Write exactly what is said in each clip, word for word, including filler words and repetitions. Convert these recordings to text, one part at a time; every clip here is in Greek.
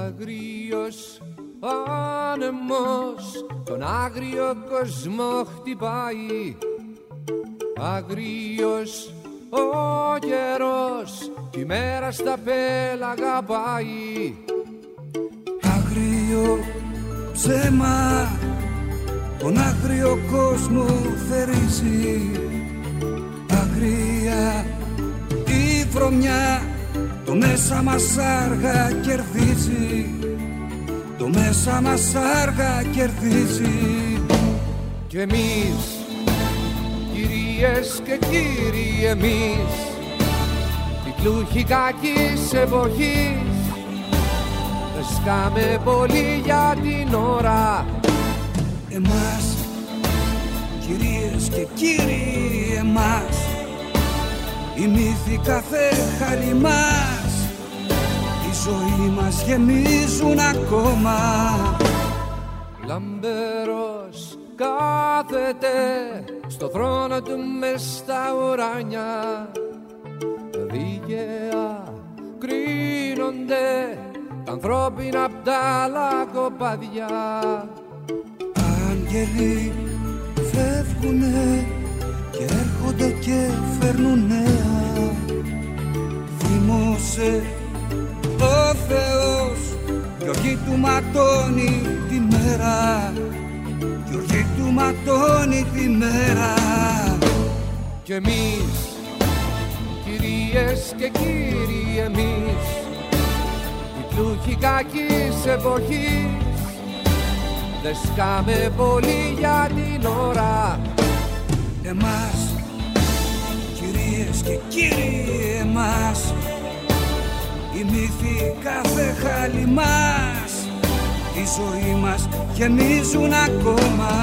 Αγρίος άνεμος τον άγριο κόσμο χτυπάει. Αγρίος ο καιρός κι η μέρα στα πέλαγα πάει. Αγρίο ψέμα τον άγριο κόσμο θερίζει. Αγρία η βρωμιά το μέσα μας άργα κερδίζει. Το μέσα μας άργα κερδίζει. Κι εμείς κυρίες και κύριοι εμείς, τιτλούχοι κακής εποχής, δεν σκάμε πολύ για την ώρα. Εμάς κυρίες και κύριοι εμάς, η μύθη κάθε χάρη μας, η ζωή μας γεμίζουν ακόμα. Λαμπερός κάθεται στο θρόνο του μες στα ουράνια. Δίκαια κρίνονται τα ανθρώπινα απ' τα λακοπάδια. Άγγελοι φεύγουνε και έρχονται και φέρνουν νέα. Θύμωσε ο Θεός κι οργή του ματώνει τη μέρα. Κι οργή του ματώνει τη μέρα. Κι εμείς κυρίες και κύριοι εμείς, τιτλούχοι κακής εποχής, δεν σκάμε πολύ για την ώρα. Εμάς κυρίες και κύριοι εμάς, η μύθη κάθε χάλι μας, η ζωή μας γεμίζουν ακόμα.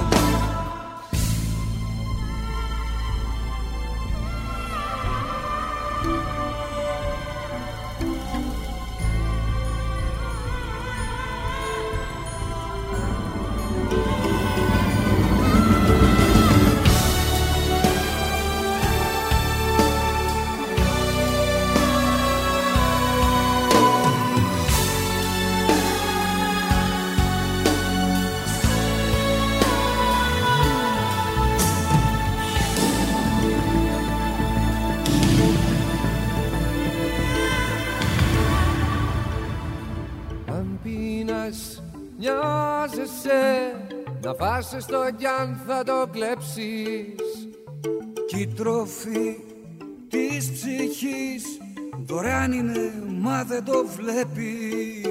Να φάσαι στο κι αν θα το κλέψεις. Κι η τροφή της ψυχής δωρεάν είναι μα δεν το βλέπεις.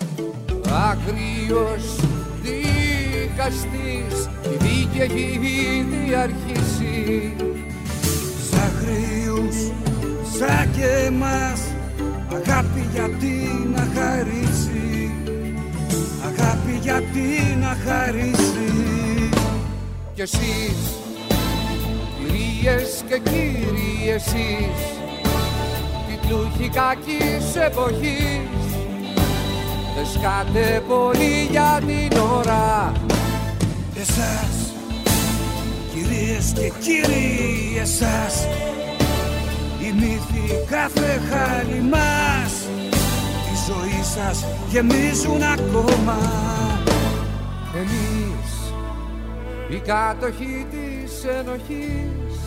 Άγριος δικαστής, η δίκη έχει ήδη αρχίσει. Σ' αγρίους σαν και εμάς, αγάπη γιατί να χαρίσει. Αγάπη γιατί να χαρίσει. Κι εσείς κυρίες και κύριοι εσείς, τιτλούχοι κακής εποχής, δεν σκάτε πολύ για την ώρα. Εσάς κυρίες και κύριοι εσάς, η μύθη κάθε χάλι μας, η ζωή σας γεμίζουν ακόμα. Εμείς οι κάτοχοι της ενοχής,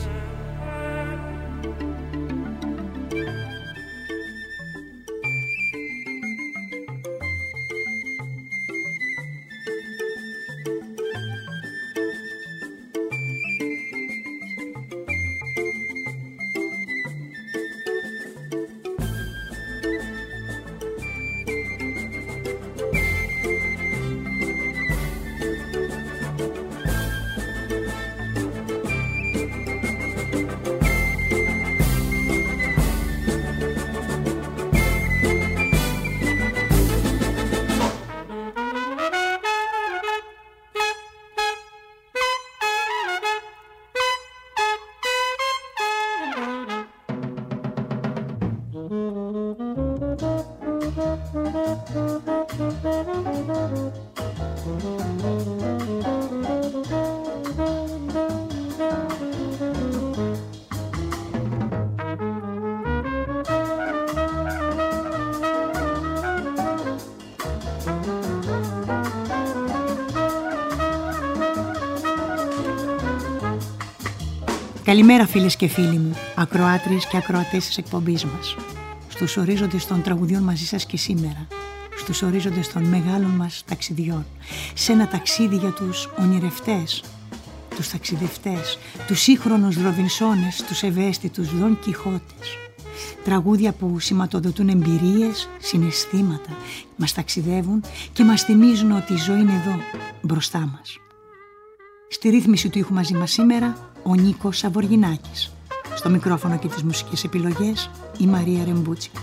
Καλημέρα φίλες και φίλοι μου, ακροάτριες και ακροατές της εκπομπής μας. Στους ορίζοντες των τραγουδιών μαζί σας και σήμερα. Στους ορίζοντες των μεγάλων μας ταξιδιών. Σε ένα ταξίδι για τους ονειρευτές, τους ταξιδευτές, τους σύγχρονους Ροβινσόνες, τους ευαίσθητους Δον Κιχώτες. Τραγούδια που σηματοδοτούν εμπειρίες, συναισθήματα, μας ταξιδεύουν και μας θυμίζουν ότι η ζωή είναι εδώ, μπροστά μας. Στη ρύθμιση του ήχου μαζί μας σήμερα, ο Νίκος Σαβοργινάκης. Στο μικρόφωνο και τις μουσικές επιλογές, η Μαρία Ρεμπούτσικα.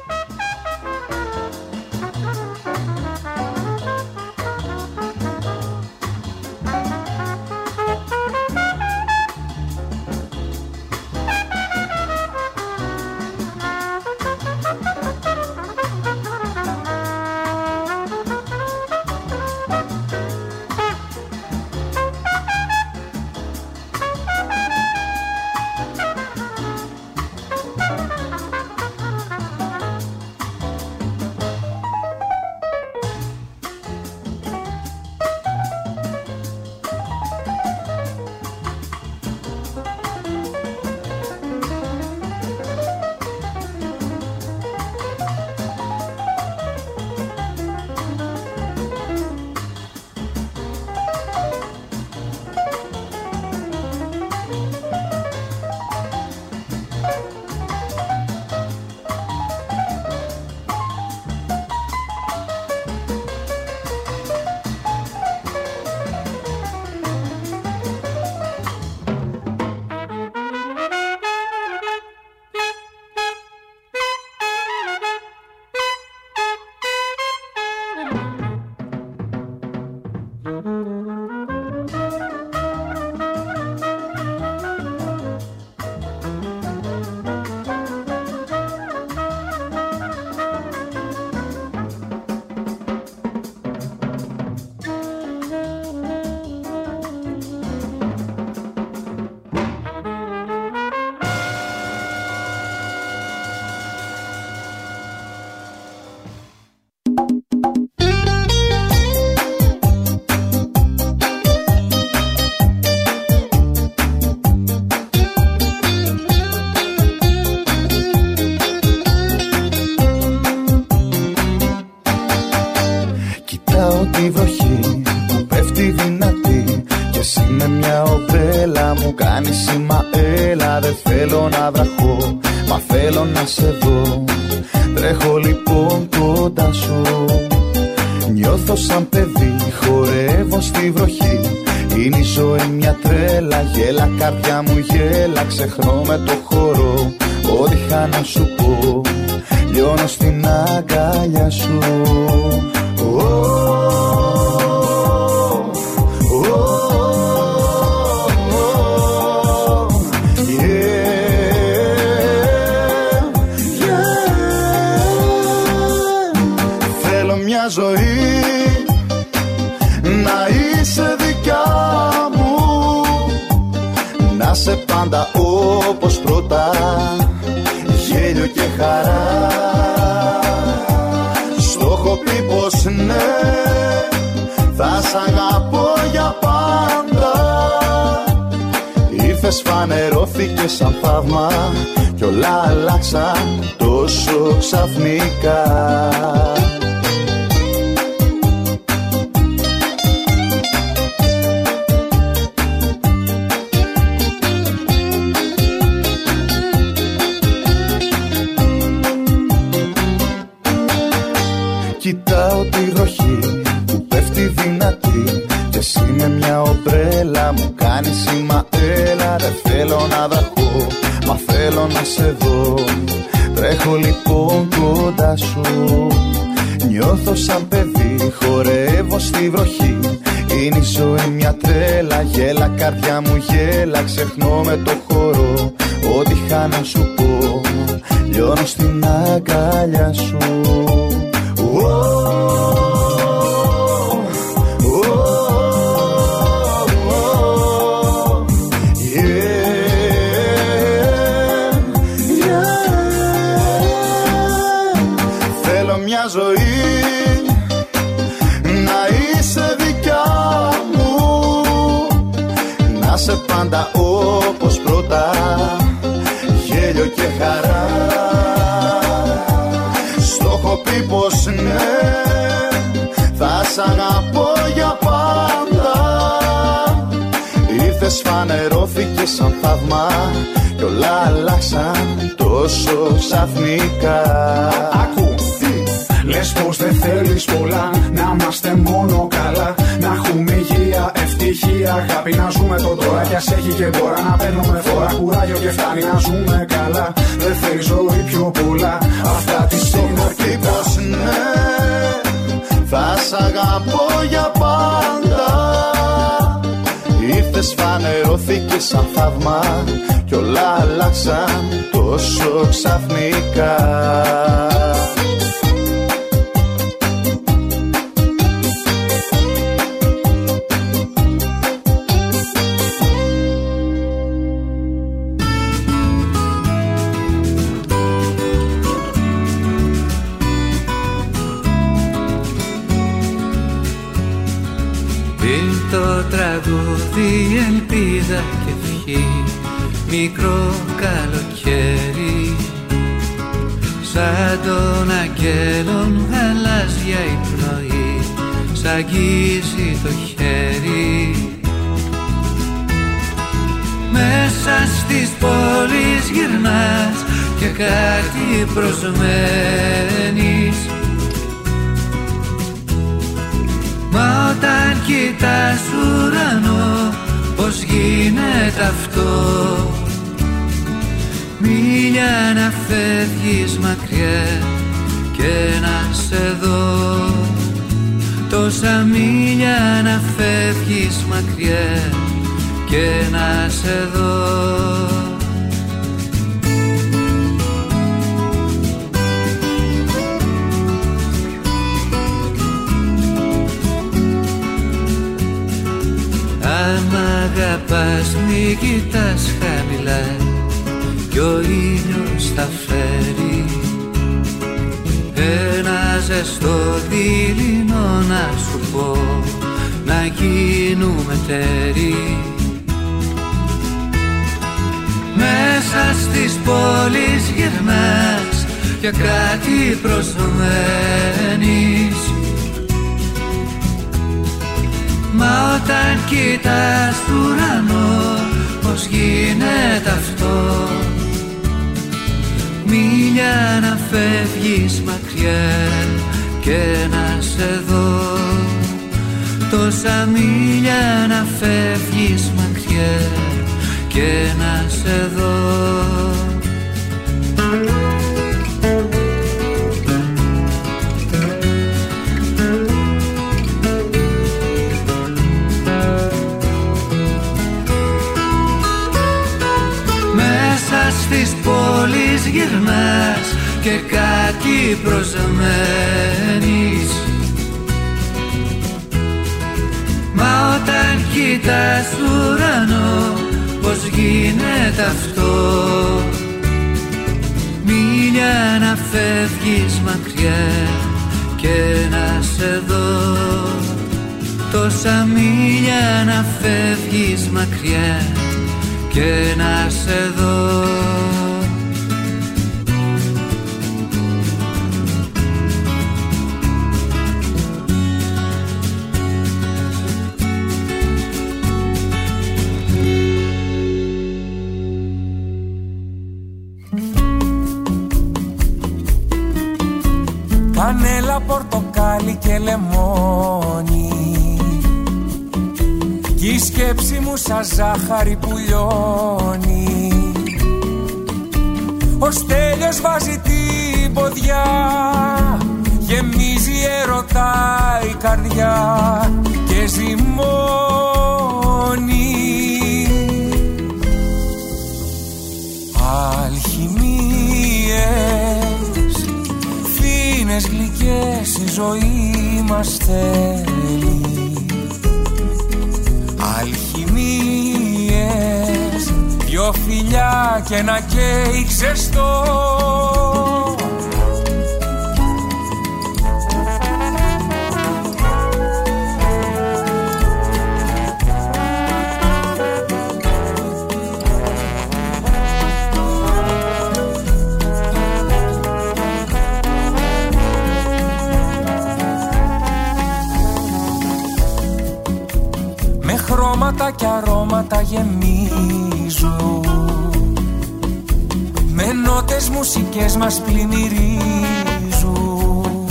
Ξεχνώ με το χώρο, ό,τι είχα να σου πω, λιώνω στην αγκαλιά σου. Oh, oh, oh, yeah, yeah. Θέλω μια ζωή να είσαι δικιά μου, να σε πάντα όπως πρώτα, γέλιο και χαρά. Στο έχω πει πως ναι, θα σ' αγαπώ για πάντα. Ήρθες, φανερώθηκες σαν θαύμα κι όλα αλλάξαν τόσο ξαφνικά. Κοιτάω τη βροχή που πέφτει δυνατή κι εσύ με μια ομπρέλα μου κάνεις σήμα έλα. Δεν θέλω να δραχώ, μα θέλω να σε δω. Τρέχω λοιπόν κοντά σου, νιώθω σαν παιδί, χορεύω στη βροχή. Είναι η ζωή μια τρέλα, γέλα καρδιά μου γέλα. Ξεχνώ με το χώρο, ό,τι είχα να σου πω, λιώνω στην αγκαλιά σου. Oh, oh, oh, yeah, yeah. Θέλω μια ζωή να είσαι δικιά μου, να σε πάντα όπως πρώτα, Ήρθες, φανερώθηκες σαν θαύμα κι όλα αλλάξαν τόσο ξαφνικά. Ακού, λες πως δεν θέλεις πολλά, να είμαστε μόνο καλά. Να έχουμε υγεία, ευτυχία, αγάπη, να ζούμε το τώρα. Κι ας έχει και τώρα να παίρνουμε φορά, κουράγιο και φτάνει να ζούμε καλά. Δεν θέλει ζωή πιο πολλά, αυτά τις είναι αρκετά. Πως ναι, θα σ' αγαπώ για πάντα. Ήρθες, φανερώθηκες σαν θαύμα κι όλα αλλάξαν τόσο ξαφνικά. Το τραγούδι ελπίδα και ευχή, μικρό καλοκαίρι, σαν των αγγέλων γαλάζια η πνοή, σ' αγγίζει το χέρι. Μέσα στις πόλεις γυρνάς και κάτι προσμένεις, μα όταν κοιτάς ουρανό πως γίνεται αυτό, μίλια να φεύγεις μακριά και να σε δω. Τόσα μίλια να φεύγεις μακριά και να σε δω. Αν μ' αγαπάς μη κοιτάς χαμηλά κι ο ήλιος θα φέρει ένα ζεστό δειλινό να σου πω, να γίνουμε τέρι. Μέσα στις πόλεις γυρνάς και κάτι προσμένεις, μα όταν κοιτάς του ουρανό πως γίνεται αυτό, μίλια να φεύγεις μακριά και να σε δω. Τόσα μίλια να φεύγεις μακριά και να σε δω. Στις πόλεις γυρνάς και κάτι προσμένεις, μα όταν κοιτάς ουρανό πως γίνεται αυτό, μίλια να φεύγεις μακριά και να σε δω. Τόσα μίλια να φεύγεις μακριά και να σε δω. Κανέλα, πορτοκάλι και λεμόνι, κι η σκέψη μου σαν ζάχαρη που λιώνει. Ο Στέλιος βάζει την ποδιά, γεμίζει έρωτα η καρδιά και ζυμώνει. Αλχημίες, φίνες γλυκές η ζωή μας θέλει. Αλχημίες, δυο φιλιά και ένα κέικ ζεστό. Με χρώματα και αρώματα τα γεμίζουν, με νότες μουσικές μας πλημμυρίζουν.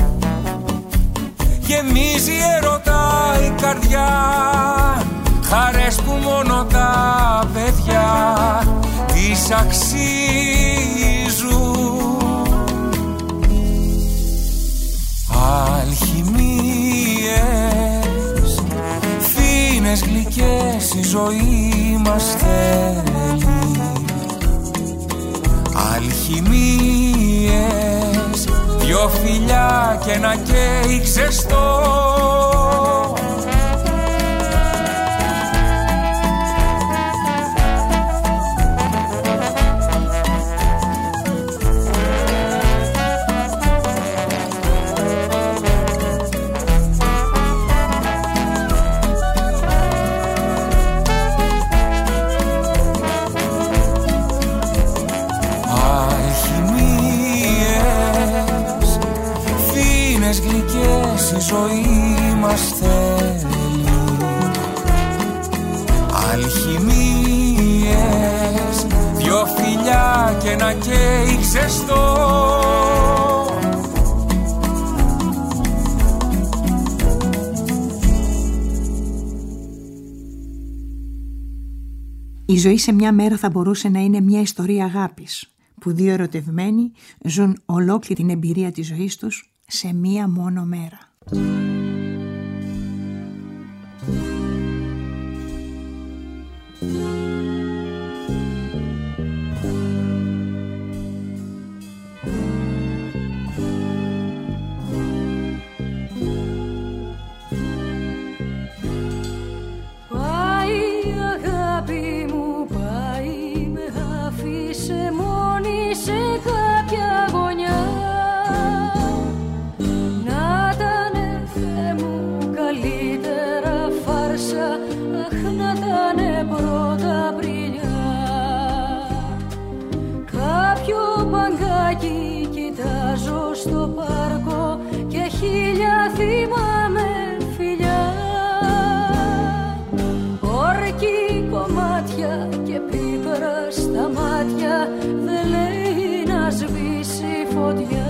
Γεμίζει ερωτά η καρδιά, χαρές που μόνο τα παιδιά τις αξίζουν. Αλχημίες, φίνες γλυκές η ζωή μας θέλει. Αλχημίες, δυο φιλιά και ένα κέικ ζεστό. Γλυκές η ζωή μας θέλει. Αλχημίες, δυο φιλιά και ένα κέικ ζεστό. Η ζωή σε μια μέρα θα μπορούσε να είναι μια ιστορία αγάπης, που δύο ερωτευμένοι ζουν ολόκληρη την εμπειρία της ζωής τους σε μία μόνο μέρα. Πάει αγάπη μου, πάει, με άφησε μόνη σε κάποια γωνιά. Καλύτερα φάρσα, αχ να τανε πρώτα πριλιά. Κάποιο παγκάκι κοιτάζω στο πάρκο και χίλια θυμάμαι φιλιά. Όρκη κομμάτια και πίπρα στα μάτια, δεν λέει να σβήσει φωτιά.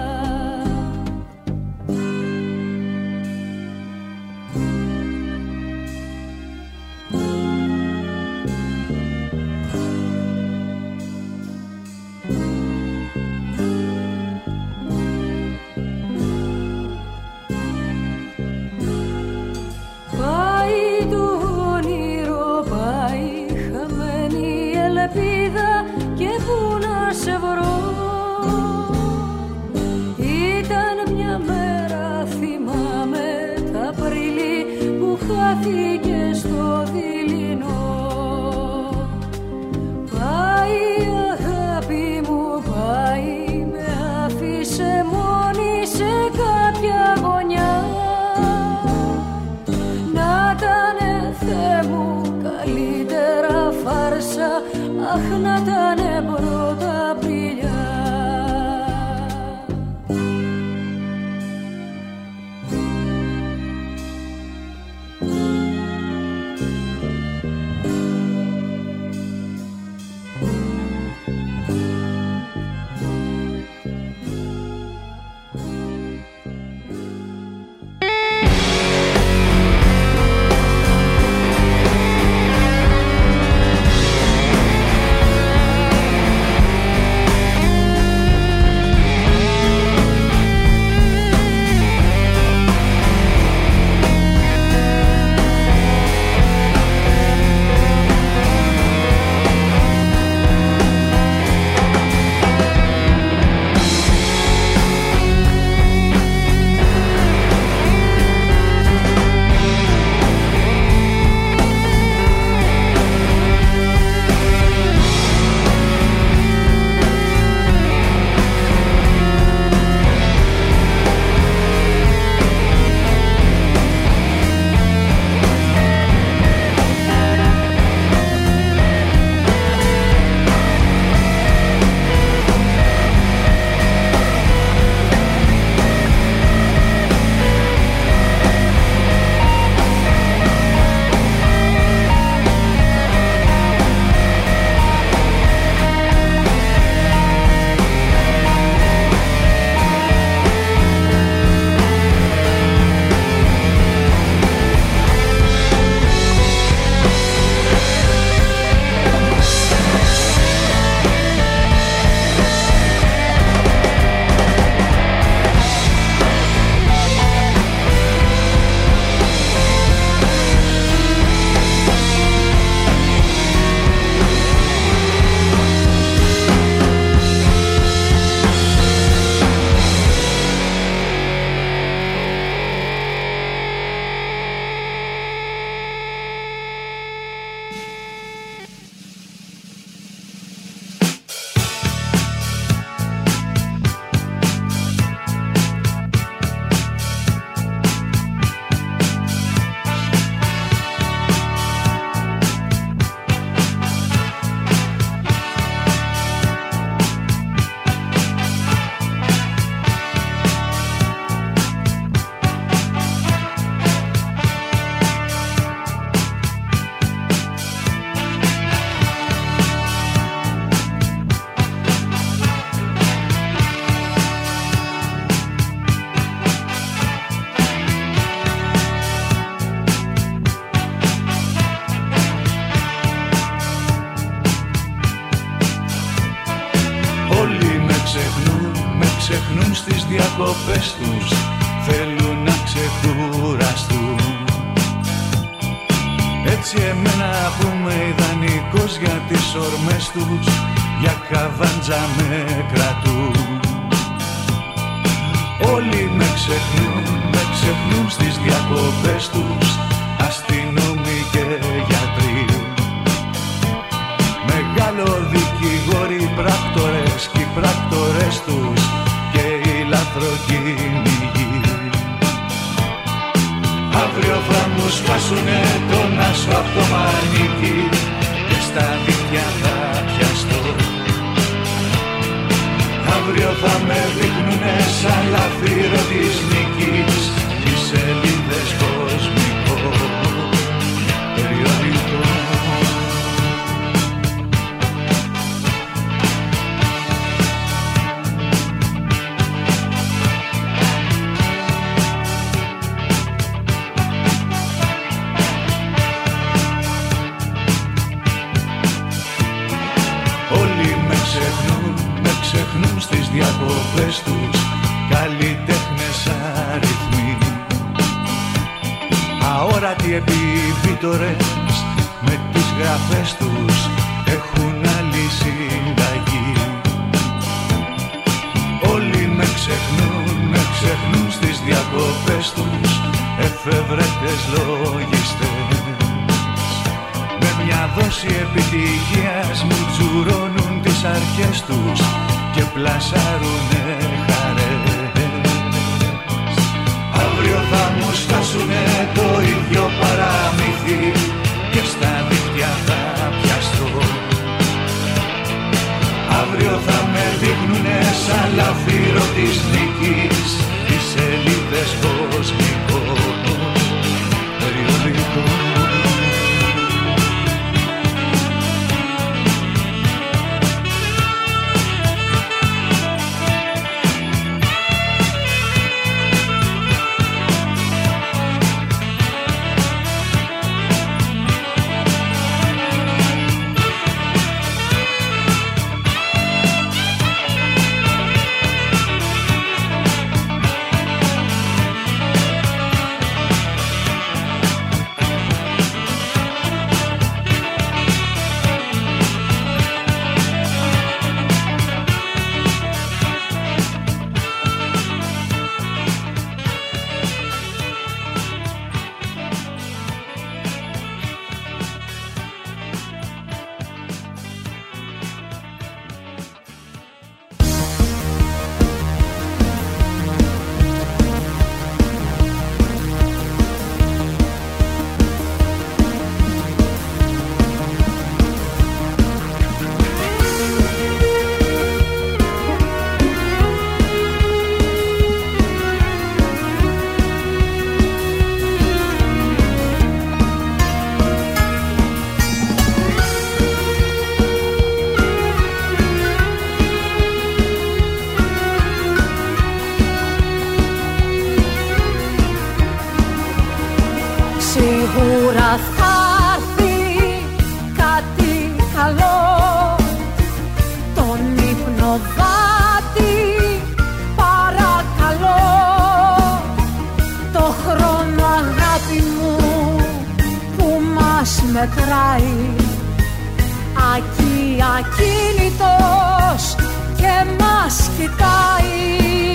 Ήταν μια μέρα, θυμάμαι, τα Απρίλη που χάθηκε στο δειλινό. Πάει αγάπη μου, πάει, με άφησε μόνη σε κάποια γωνιά. Να τανε Θεέ μου καλύτερα φάρσα, αχ να τανε πρώτα πριλιά. ξεχνούν στις διακοπές τους, θέλουν να ξεκουραστούν. Έτσι εμένα που είμαι ιδανικός για τις ορμές τους, για καβάντζα με κρατούν. Όλοι με ξεχνούν, με ξεχνούν στις διακοπές τους, αστυνόμοι και γιατροί. Μεγάλο δικηγόροι, πράκτορες και οι πράκτορες τους και οι λαθροκυνηγοί. Αύριο θα μου σπάσουνε τον άσο απ' το μανίκι και στα δίχτυα θα πιαστώ. Αύριο θα με δείχνουνε σαν λαφύρο της νίκης, τις σελίδες κοσμικό περιοδικό. Ξεχνούν στις διακοπές τους, καλλιτέχνες αριθμοί. Αόρατοι επιβίτορες με τις γραφές τους έχουν άλλη συνταγή. Όλοι με ξεχνούν, με ξεχνούν στις διακοπές τους, εφευρέτες λογιστές. Με μια δόση επιτυχίας μου τζουρώνουν τις αρχές τους και πλασάρουνε χαρές. Αύριο θα μου στάσουνε το ίδιο παραμύθι και στα δίχτυα θα πιαστώ. Αύριο θα με δείχνουνε σαν λαφύρο της νίκης, τις σελίδες κοσμικό περιοδικό. Σίγουρα θα έρθει κάτι καλό, τον υπνοδάτη παρακαλώ. Το χρόνο αγάπη μου που μας μετράει, ακεί ακίνητος και μας κοιτάει.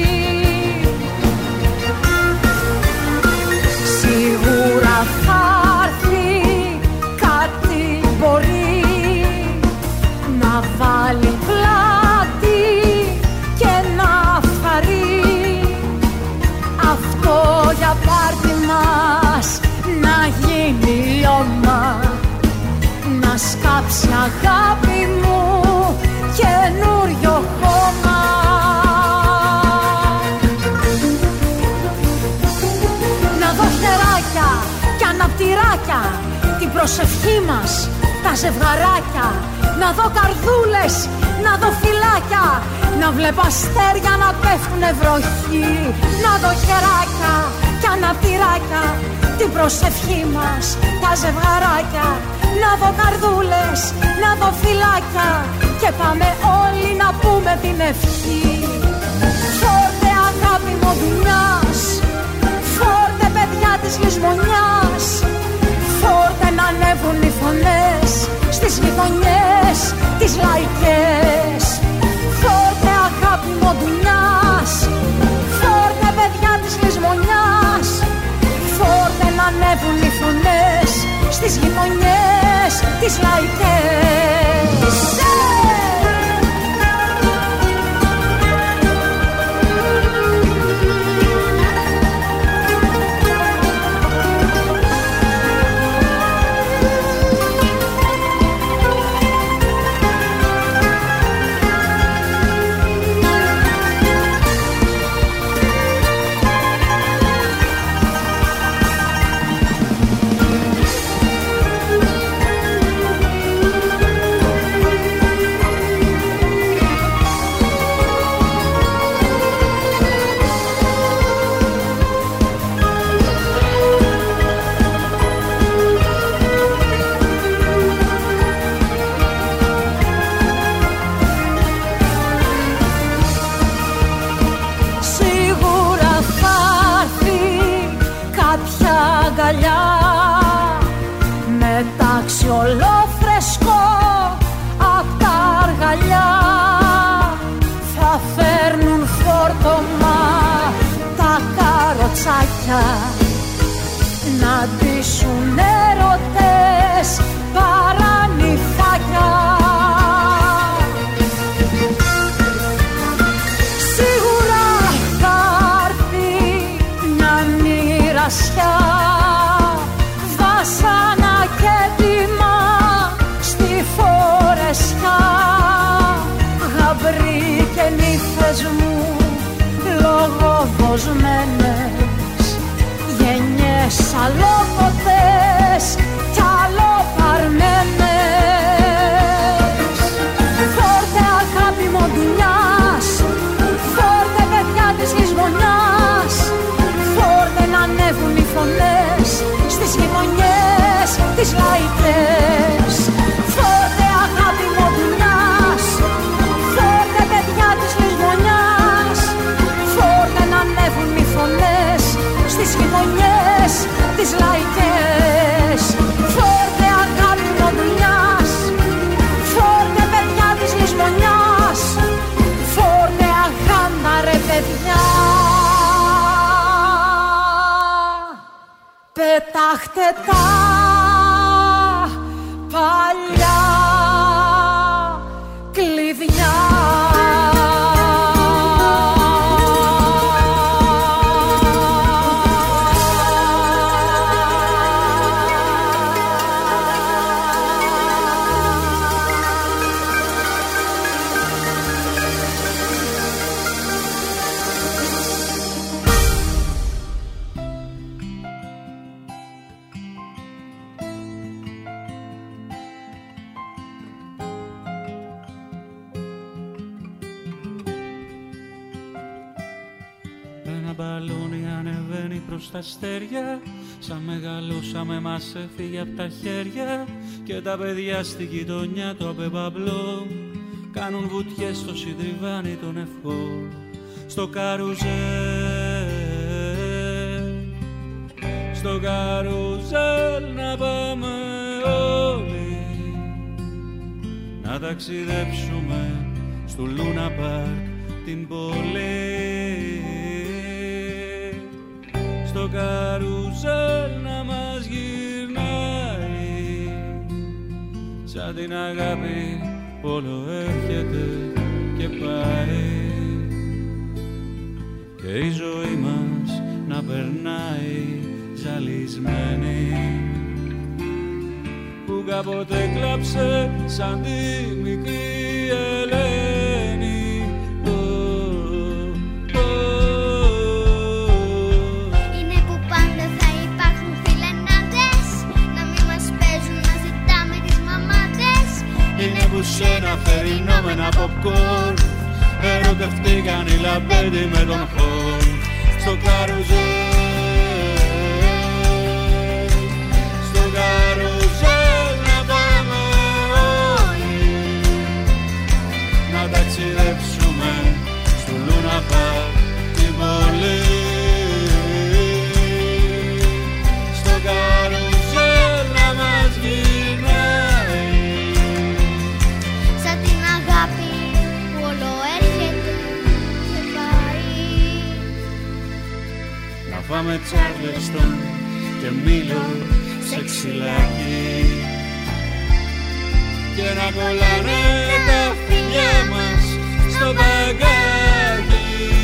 Σίγουρα θα έρθει κάτι, μπορεί να βάλει πλάτη και να φαρεί. Αυτό για πάρτι μας να γίνει λιώμα, να σκάψει αγάπη μου καινούριο χώμα. Κι αναπτυράκια, την προσευχή μας, τα ζευγαράκια. Να δω καρδούλες, να δω φυλάκια, να βλέπω αστέρια να πέφτουνε βροχή. Να δω χεράκια κι αναπτυράκια, την προσευχή μας, τα ζευγαράκια. Να δω καρδούλες, να δω φυλάκια και πάμε όλοι να πούμε την ευχή. στις γειτονιές, τις λαϊκές. Μετάξι ολόφρεσκο απ' τα αργαλιά θα φέρνουν φόρτωμα τα καροτσάκια να ντύσουν έρωτες παρανυφάκια. Σίγουρα θα έρθει μια μοιρασιά, βάσανα και τιμά στη φορεσιά, γαμπροί και νύφες μου λογοδοσμένες, γενιές αλόκοτες κι αλλοπαρμένες. Φόρτε αγάπη μοντουνιάς, φόρτε παιδιά της Λησμονιάς, φόρτε να ανέβουν οι φωνές στις γειτονιές, τις λαϊκές. Φόρτε αγάπη μοντουνιάς, φόρτε παιδιά της Λησμονιάς, φόρτε να ανέβουν οι φωνές στις γειτονιές, τις λαϊκές. Φόρτε αγάπη μοντουνιάς, φόρτε παιδιά της Λησμονιάς, φόρτε αγάπη ρε παιδιά. Πετάχτε τα παλιά κλειδιά. Στα αστέρια, σαν μεγαλώσαμε μας έφυγε απ' τα χέρια και τα παιδιά στη γειτονιά το απεμπαμπλό κάνουν βουτιές στο συντριβάνι των ευχών, στο καρουζέλ, στο καρουζέλ να πάμε όλοι να ταξιδέψουμε στο Λούνα Πάρκ την πόλη. Στο καρουζέλ να μας γυρνάει σαν την αγάπη που όλο έρχεται και πάει και η ζωή μας να περνάει ζαλισμένη που κάποτε κλάψε σαν τη μικρή Ελένη. Σε ένα θερινό με ένα popcorn ερωτευτήκαν οι λαμπέντι με τον χορ στο καρουζέλ, στο καρουζέλ να πάμε όλοι να ταξιδέψουμε στο Λούνα Πάρκ την πόλη. Στο καρουζέλ να μας γυρνάει πάμε Τσάρλεστον και Μήλο σε ξυλάκι και να κολλάνε τα φιλιά μας στο μπαγκάκι.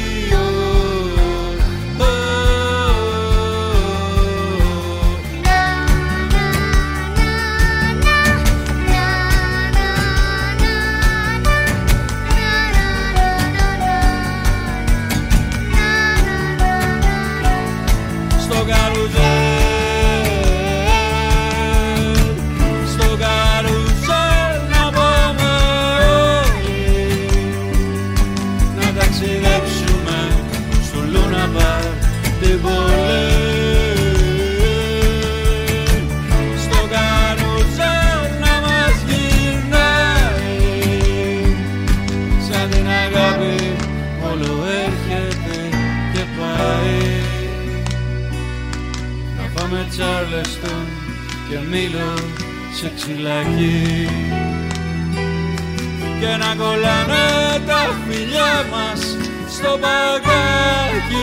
Στο καρουζέλ, στο καρουζέλ να πάμε όλοι, να ταξιδέψουμε στο Λούνα Παρκ την πόλη. Στο καρουζέλ να μας γυρνάει, σαν την αγάπη όλο έρχεται και πάει. Με Τσάρλεστον και Μήλο σε ξυλάκι και να κολλάνε τα φιλιά μας στο μπαγκάκι.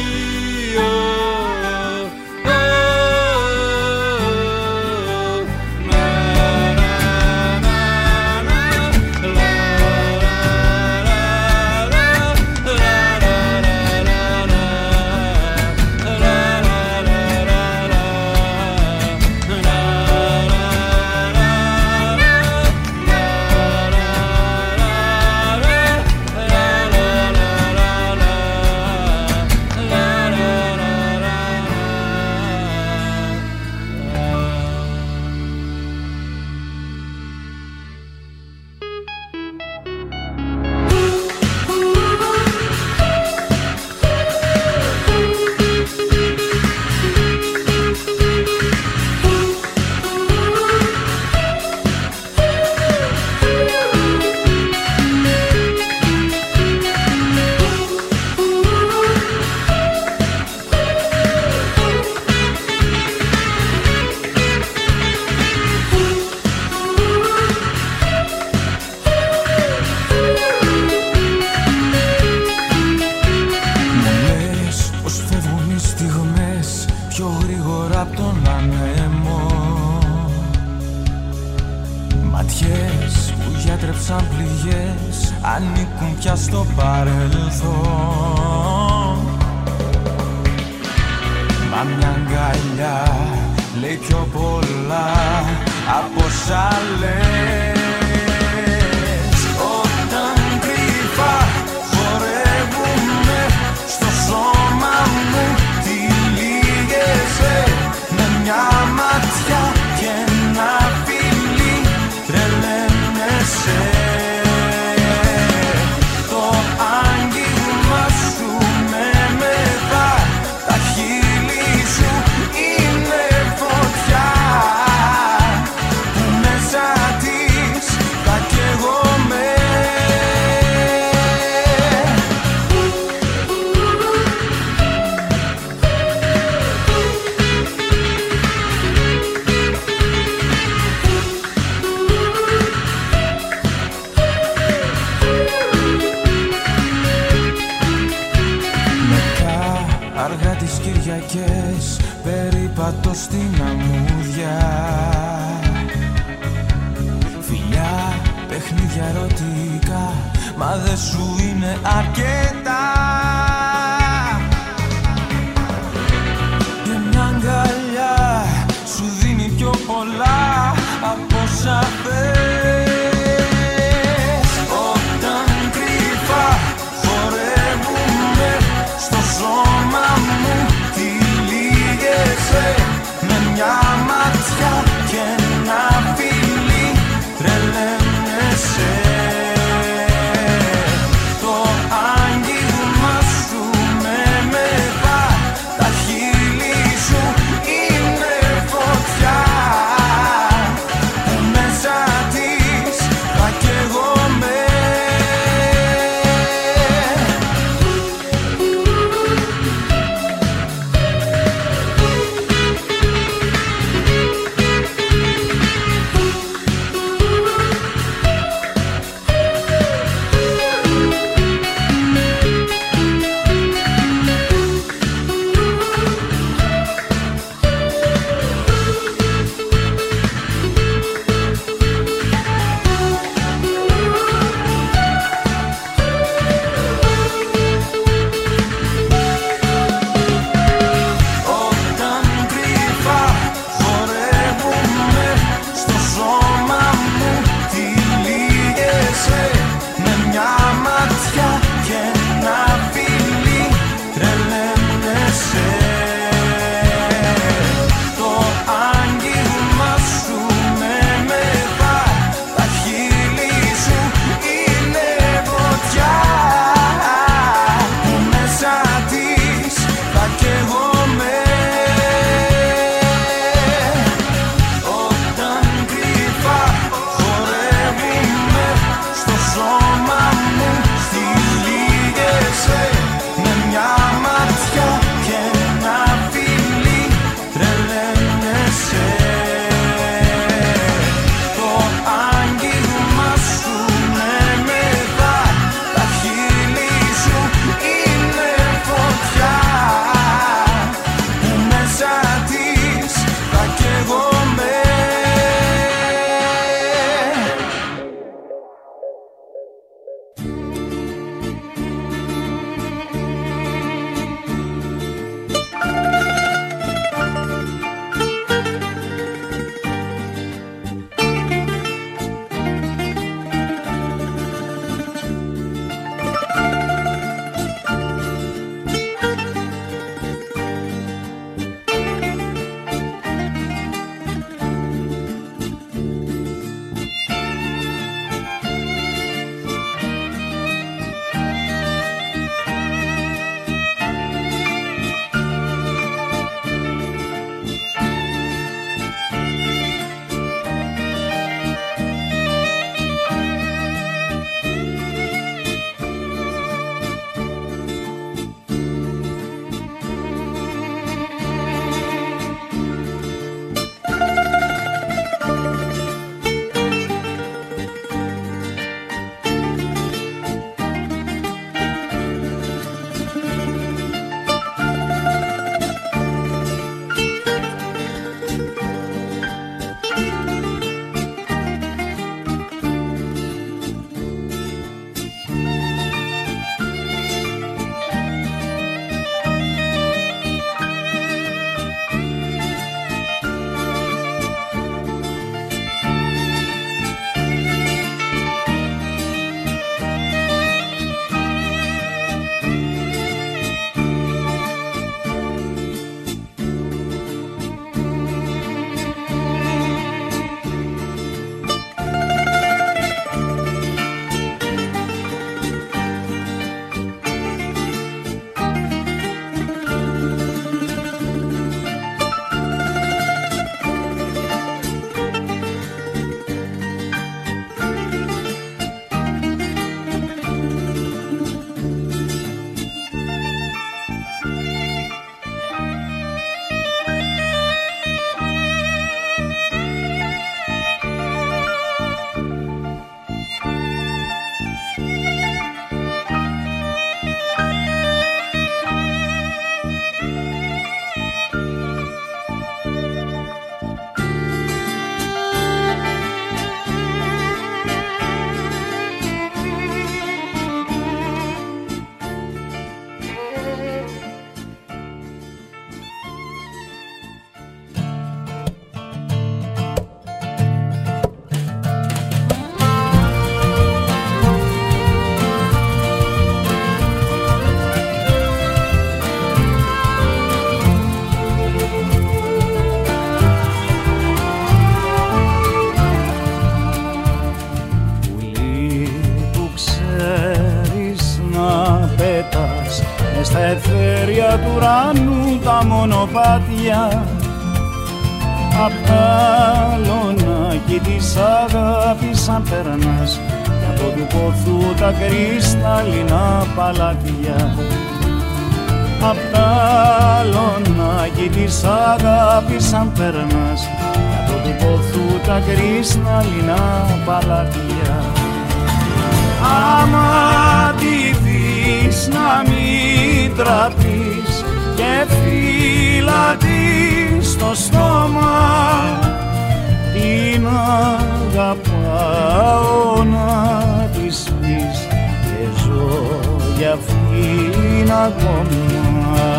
Ανήκουν πια στο παρελθόν. Μα μια αγκαλιά λέει πιο πολλά από όσα λες. Όταν κρυφά χορεύουμε στο σώμα μου, τυλίγεσαι με μια ματιά και ένα φιλί, τρελαίνεσαι. Κυριακές περίπατο στην αμμούδια, φιλιά, παιχνίδια ερωτικά, μα δεν σου είναι αρκετά. Και μια αγκαλιά σου δίνει πιο πολλά από όσα θες. Όταν κρυφά χορεύουμε στο σώμα μου, με μια ματιά και ένα φιλί, τρελαίνεσαι. Το άγγιγμα αστέρια του ουρανού τα μονοπάτια, απ' τα λονάκι της αγάπης αν περνάς, κι από του ποθού τα κρυσταλλινά παλάτια. Απ' τα λονάκι της αγάπης αν περνάς, κι από του ποθού τα κρυσταλλινά παλάτια. Άμα τη δεις να μην τραπείς και φύλλα της στο στόμα, την αγαπάω να της πεις και ζω για αυτήν ακόμα.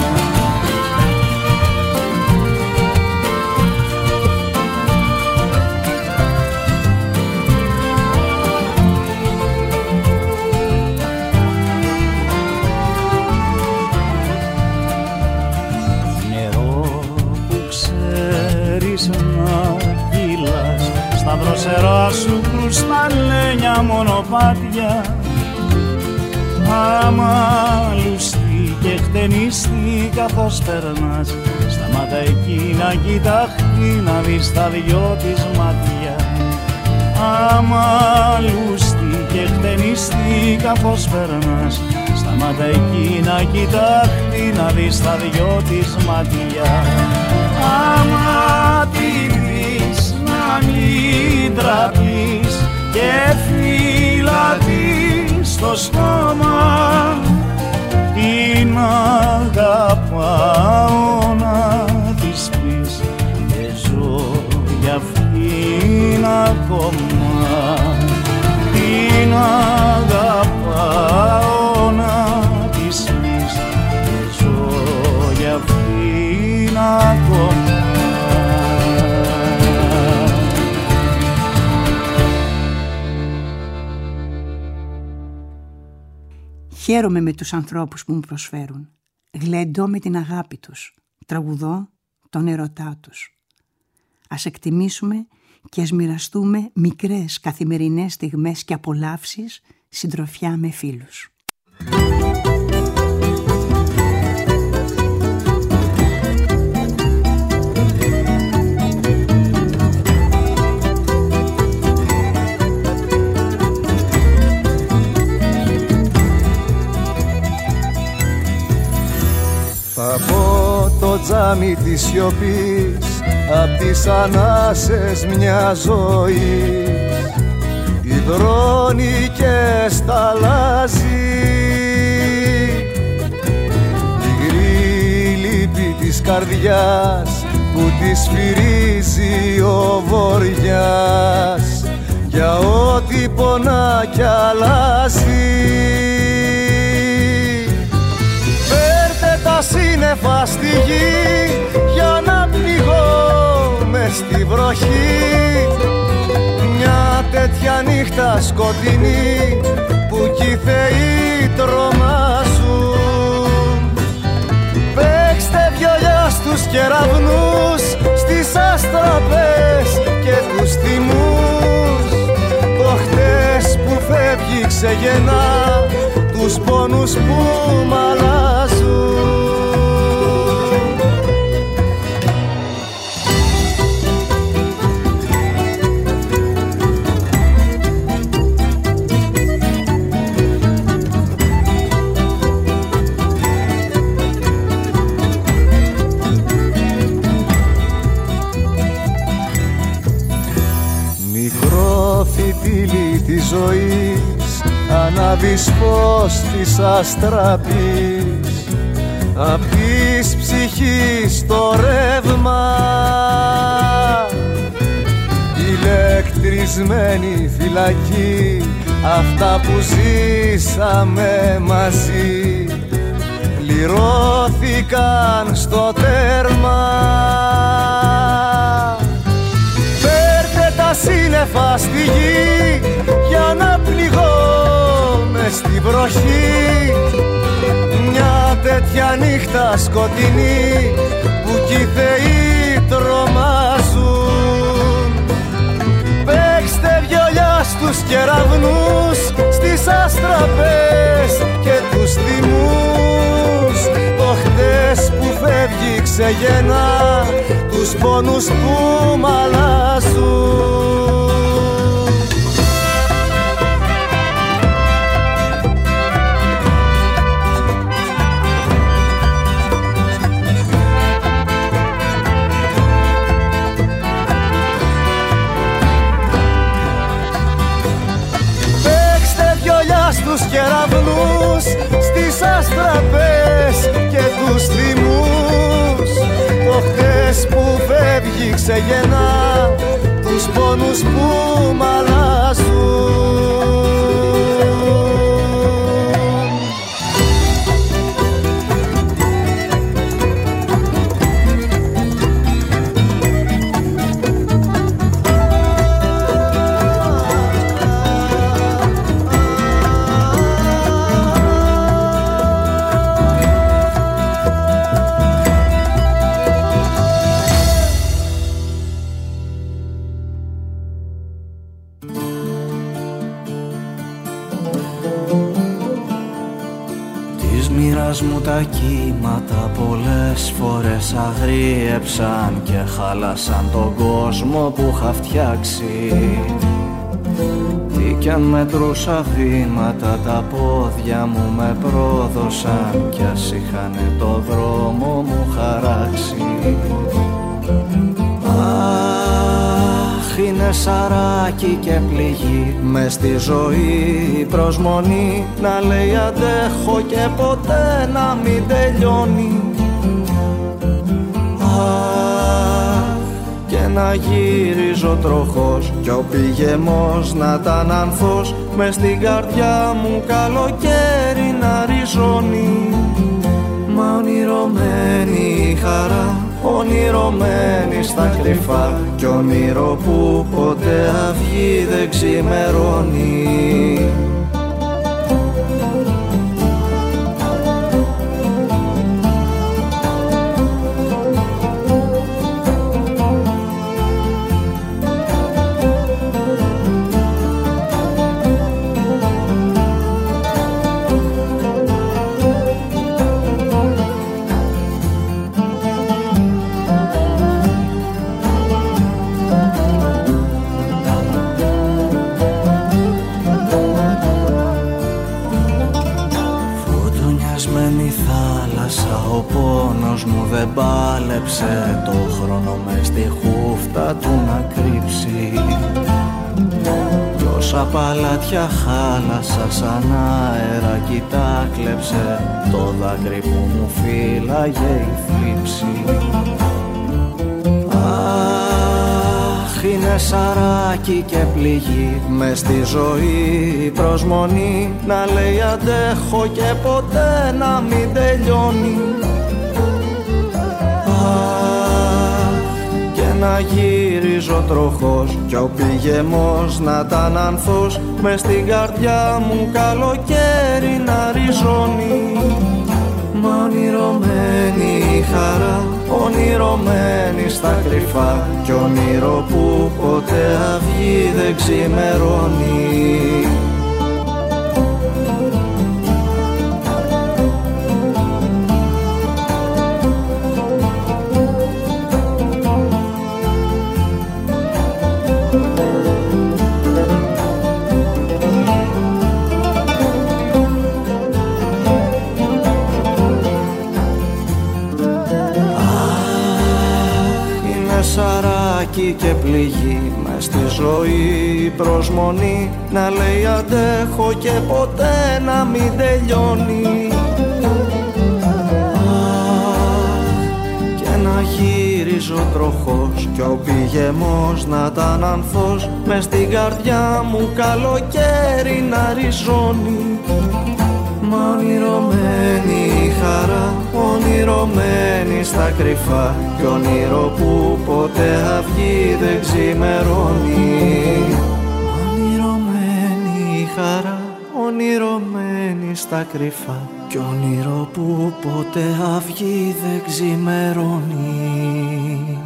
Στα δροσερά σου κρουσταλένια μονοπάτια, άμα λουστεί και χτενιστεί καθώς περνάς, σταμάτα εκεί να κοιταχτεί να δεις τα δυο της μάτια. Άμα λουστεί και χτενιστεί καθώς περνάς, σταμάτα εκεί να κοιταχτεί να δεις τα δυο της μάτια. Άμα τη δεις να μην τραπείς και φύλλα της στο στόμα, την αγαπάω να της πεις και ζω για αυτήν ακόμα. Την αγαπάω να της πεις και ζω για αυτήν ακόμα. Χαίρομαι με τους ανθρώπους που μου προσφέρουν. Γλεντώ με την αγάπη τους. Τραγουδώ τον ερωτά τους. Ας εκτιμήσουμε και ας μοιραστούμε μικρές καθημερινές στιγμές και απολαύσεις, συντροφιά με φίλους. Από το τζάμι της σιωπής, απ' τις ανάσες μια ζωή, υδρώνει και σταλάζει η γκρι λύπη της καρδιάς που τη σφυρίζει ο βοριάς, για ό,τι πονά κι αλλάζει. Τα σύννεφα στη γη για να πληγώ μες στη βροχή, μια τέτοια νύχτα σκοτεινή που κι οι θεοί τρομάζουν. Παίξτε βιολιά στους κεραυνούς, στις αστραπές και τους θυμούς, το χτες που φεύγει ξεγεννά τους πόνους που μ' αλλάζουν. Μικρό φιτίλι της ζωής, ανάβεις φως της αστραπής, απ' της ψυχής το ρεύμα, ηλεκτρισμένη φυλακή, αυτά που ζήσαμε μαζί, πληρώθηκαν στο τέρμα. Φέρτε τα σύννεφα στη γη για να πληγώ μες στη βροχή, μια τέτοια νύχτα σκοτεινή που κι οι θεοί τρομάζουν. Παίξτε βιολιά στους κεραυνούς, στις αστραπές και τους θυμούς, ξεγεννά τους πόνους που μ' αλλάζουν. Στους κεραυνούς, στις αστραπές και τους θυμούς, το χτες που φεύγει ξεγεννά τους πόνους που μ' αλλάζουν. Μου τα κύματα πολλές φορές αγρίεψαν και χάλασαν τον κόσμο που είχα φτιάξει. Τι κι αν μετρούσα βήματα, τα πόδια μου με πρόδωσαν κι ας είχανε το δρόμο μου χαράξει. Αχ, είναι σαράκι και πληγή μες στη ζωή η προσμονή, να λέει αντέχω και ποτέ να μην τελειώνει. Αχ, και να γυρίζω τροχός κι ο πηγεμός να ήταν ανθός, μες στην καρδιά μου καλοκαίρι να ριζώνει. Μα ονειρωμένη η χαρά, ονειρωμένη στα κρυφά, κι όνειρο που ποτέ αυγή δεν ξημερώνει. Ο πόνος μου δεν πάλεψε το χρόνο μες στη χούφτα του να κρύψει. Κι όσα παλάτια χάλασα σαν αέρα κι τα κλέψε, το δάκρυ που μου φύλαγε η θλίψη. Αχ, είναι σαράκι και πληγή μες στη ζωή η προσμονή, να λέει αντέχω και ποτέ να μην τελειώνει. Αχ, και να γυρίζω τροχός κι ο πηγεμός να ήταν ανθός, μες στην καρδιά μου καλοκαίρι να ριζώνει. Μα ονειρωμένη η χαρά, ονειρωμένη στα κρυφά, κι όνειρο που ποτέ αυγή δεν ξημερώνει. Σαράκι και πληγή μες στη ζωή η προσμονή, να λέει αντέχω και ποτέ να μην τελειώνει. Αχ, και να γυρίζω τροχός κι ο πηγεμός να ήταν ανθός, μες στην καρδιά μου καλοκαίρι να ριζώνει. Μα ονειρωμένη η χαρά, ονειρωμένη στα κρυφά, κι όνειρο που ποτέ αυγή δεν ξημερώνει. Ονειρωμένη η χαρά, ονειρωμένη στα κρυφά, κι όνειρο που ποτέ αυγή δεν ξημερώνει.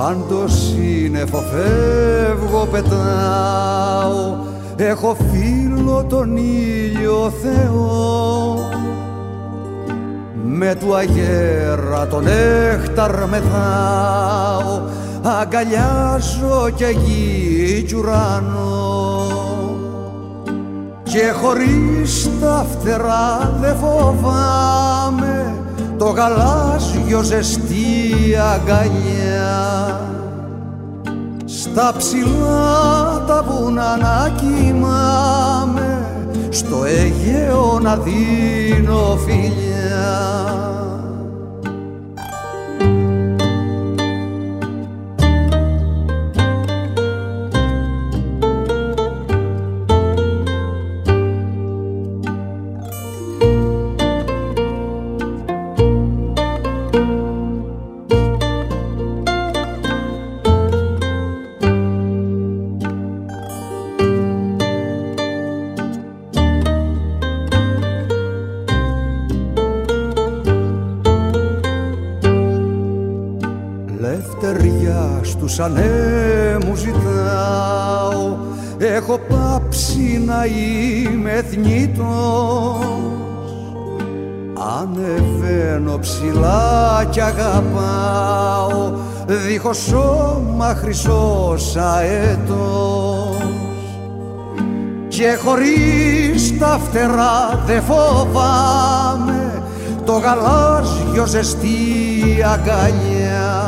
Σαν το σύννεφο φεύγω πετάω, έχω φίλο τον ήλιο Θεό. Με του αγέρα τον νέχταρ μεθάω, αγκαλιάζω και γη κι ουρανό. Και χωρίς τα φτερά δε φοβάμαι το γαλάζιο ζεστή αγκαλιά. Στα ψηλά τα βουνά να κοιμάμαι, στο Αιγαίο να δίνω φιλιά. Στους ανέμους ζητάω, έχω πάψει να είμαι θνητός. Ανεβαίνω ψηλά κι αγαπάω, δίχως σώμα χρυσός αετός. Και χωρίς τα φτερά δε φοβάμαι το γαλάζιο ζεστή αγκαλιά.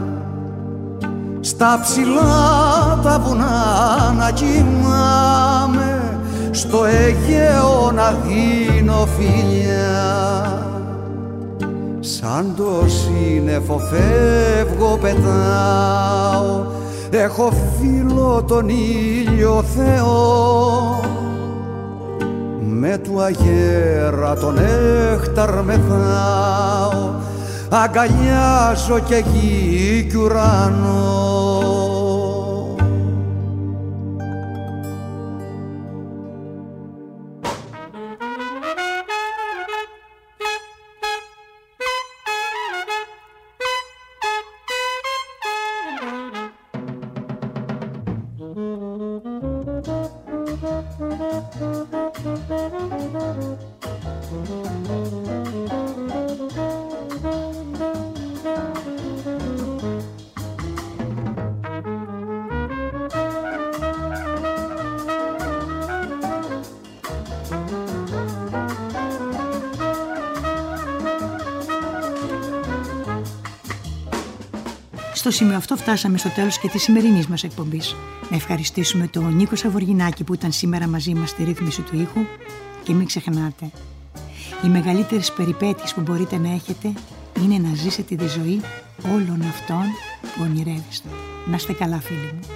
Στα ψηλά τα βουνά να κοιμάμαι, στο Αιγαίο να δίνω φιλιά. Σαν το σύννεφο φεύγω πετάω, έχω φίλο τον ήλιο Θεό. Με του αγέρα τον νέχταρ μεθάω, αγκαλιάζω και γη κι ουρανό. Στο σημείο αυτό φτάσαμε στο τέλος και της σημερινής μας εκπομπής. Να ευχαριστήσουμε τον Νίκο Σαβοργινάκη που ήταν σήμερα μαζί μας στη ρύθμιση του ήχου και μην ξεχνάτε, οι μεγαλύτερες περιπέτειες που μπορείτε να έχετε είναι να ζήσετε τη ζωή όλων αυτών που ονειρεύεστε. Να είστε καλά, φίλοι μου.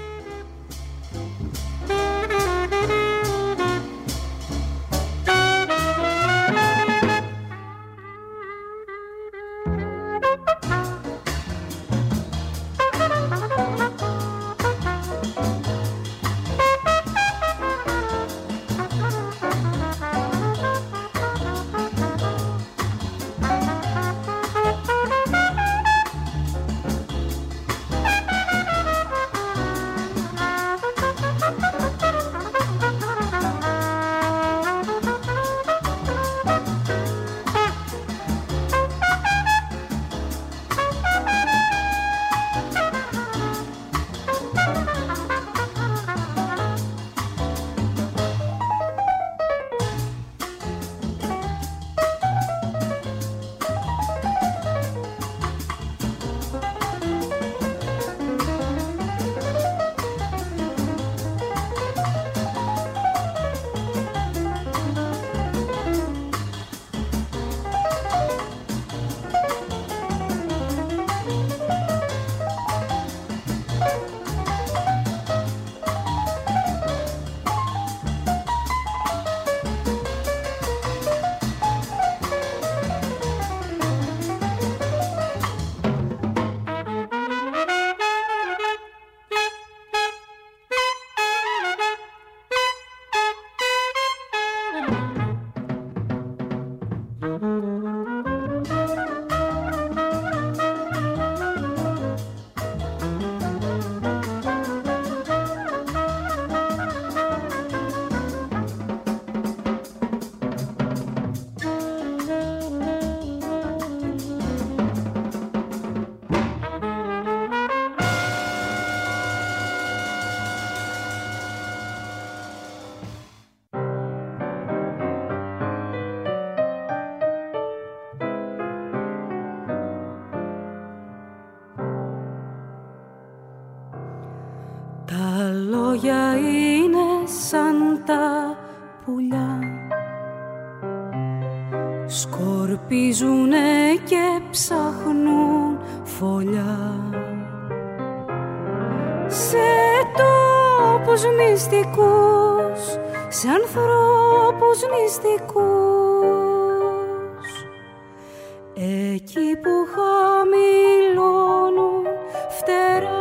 λόγια είναι σαν τα πουλιά, σκορπίζουνε και ψάχνουν φωλιά σε τόπους μυστικούς, σε ανθρώπους νηστικούς, εκεί που χαμηλώνουν φτερά.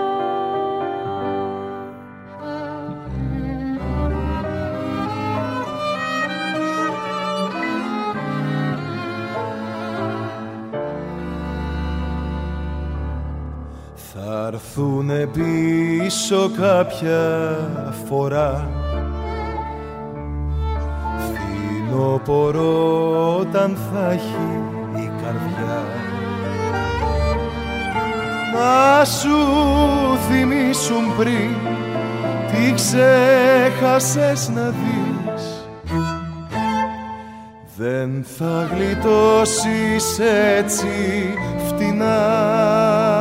Θα έρθουνε πίσω κάποια φορά, φθινόπωρο όταν θα έχει η καρδιά, να σου θυμίσουν πριν τι ξέχασες να δεις. Δεν θα γλιτώσεις έτσι φτηνά.